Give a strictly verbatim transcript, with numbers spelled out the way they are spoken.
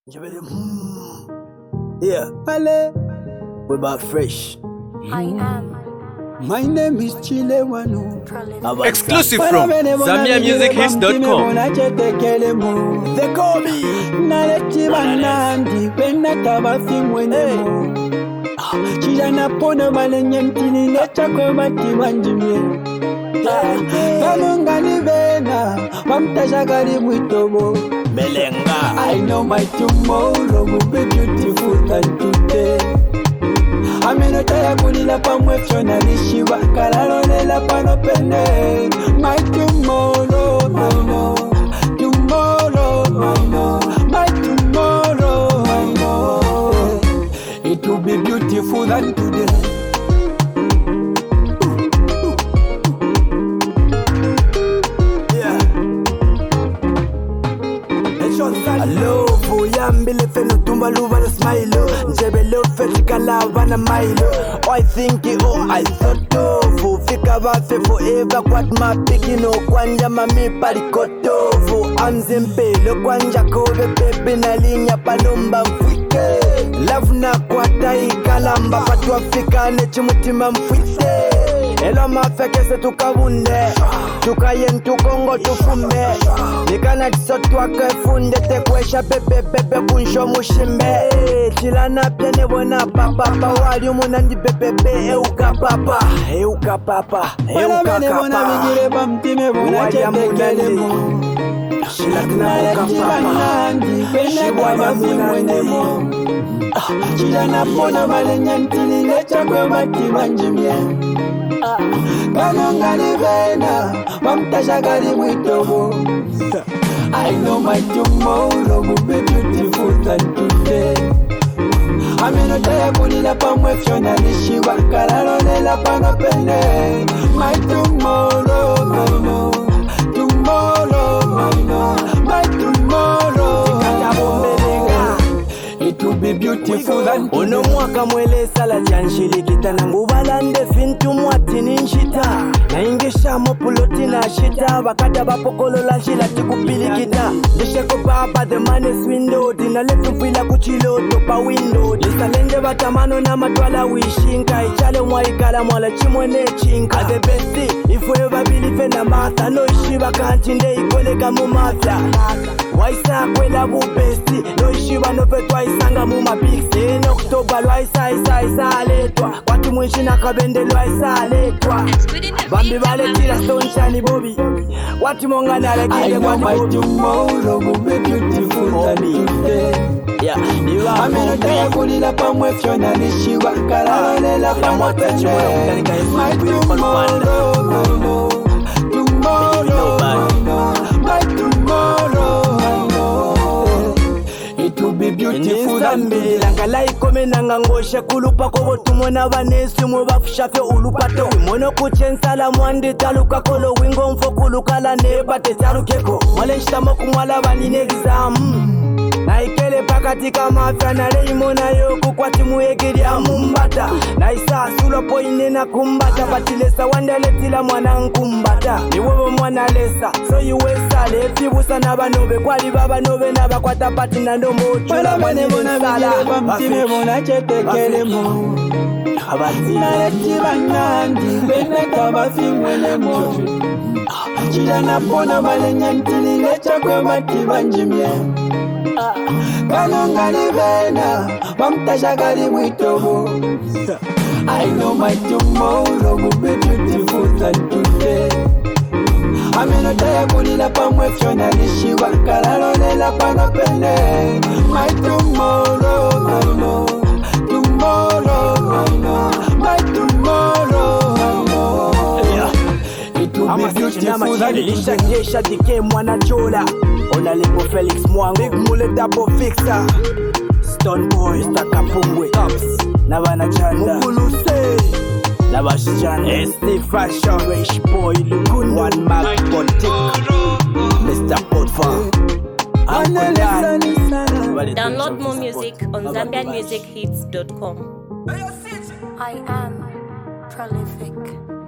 Yeah, Ale, we're about fresh. I am My name is Chile Wanu. prolific. Exclusive from Zambia Music Hits dot com. They call me. Nalechibanandi penda tabafimwenemo chijana pona malenyentini nechakwe matibanjimye Kamungani vena mamtashakari mwitobo Melenga. I know my tomorrow will be beautiful than today. Amenotaya kulila pamwefyo na nishiba kalalolela panopene. My tomorrow, I know. Tomorrow, I know. My tomorrow, I know. It will be beautiful than today. Hello, Fuyambile feno tumba luva na smile. Njebele ufetika lava na milo. Oh, I think it, oh, I thought of. Fika vafe forever, kwat mapikino. Kwanja mami parikotovu. Amzempele kwanja kove pepe na linya palomba mfwike. Love na kwata ikalamba patu Afrika nechi mutima mfwite. Elo mafekese tukabunde tukayen tukongo tufumbe nikana tisotwa kefunde tekwesha pepe pepe kunsho mushimbe chilana pyene bona papa pa wali umunandi pepepe euka papa euka papa euka Wala bona bigire bamtime bona chetekelemo Nalechibanandi penda tabafimwenemo chijana pona malenyentini nechakwe matibanjimye Kanongani vena mamtashakari mwitobo I know my tomorrow will be beautiful than today. Amenotaya kulila pamwefyo na nishiba kalalolela panopene. My tomorrow, I know. Tomorrow, I know. My tomorrow, I know. It will be beautiful than today. Ono mwaka mwele sala janshilikita nangubalande fintu mwati ninshita naingisha mopuloti na shita bakada bapokolola nshila tikupilikita ndisheko baba the manes window dina lefumfila kuchilo topa window lisalende batamano na matwala wishinka ichale mwaikala mwala chimwene chinka the best ifwe babili na mata no ishiba kantinde ikoleka mu mafia waisa kwela bubesti no ishiba no petwa isanga mu mapiksi en October lwaisa isa isa letwa watu mwishina kabende lwaisa letwa bambi bale tira stone shani bobi watu mongana I lekele know my bobi tomorrow will be beautiful than today. yeah you are Amenotaya kulila pamwefyo na nishiba kalalolela panopene. My tomorrow, I know. Tomorrow, I know. My tomorrow, I know. It will be beautiful than today. ndisambila ngalaikome nangangoshe kulupa kobo tumona vanesi mwe bafushafe ulupato wimono kuchensala mwandi taluka kolo wingo mfo kulukala nebate tarukeko mwale nshitamo kumwala vanine exam naikele pakati kamafya naleimona yoku kwati muyegelya mumbata naisasulo poine na kumbata batilesa wandaletila mwana nkumbata niwewe mwana lesa so iwesa lefibusa nabanobe kwali babanobe nabakwata pati nandomochula Wala bane bona bigire bamtime bona chetekelemo Nalechibanandi penda tabafimwenemo chijana pona malenyentini nechakwe matibanjimye Kanongani vena mamtashakari mwitobo I know my tomorrow will be beautiful than today. Amenotaya kulila pamwefyo na nishiba kalalolela panopene. My tomorrow, I know. Tomorrow, I know. My tomorrow, I know. It will be beautiful than today. Jesha dike mwana chola Onalipo Felix Mwango Big Mule Double Fixer Stone Boy Staka Pungwe Tops Navana Chanda Muguluse Navashichan S D Fashion Rich Boy Lukun One Mark Boutique Mister Potfa Uncle Dan Download more music on Zambian Music Hits dot com. I am prolific.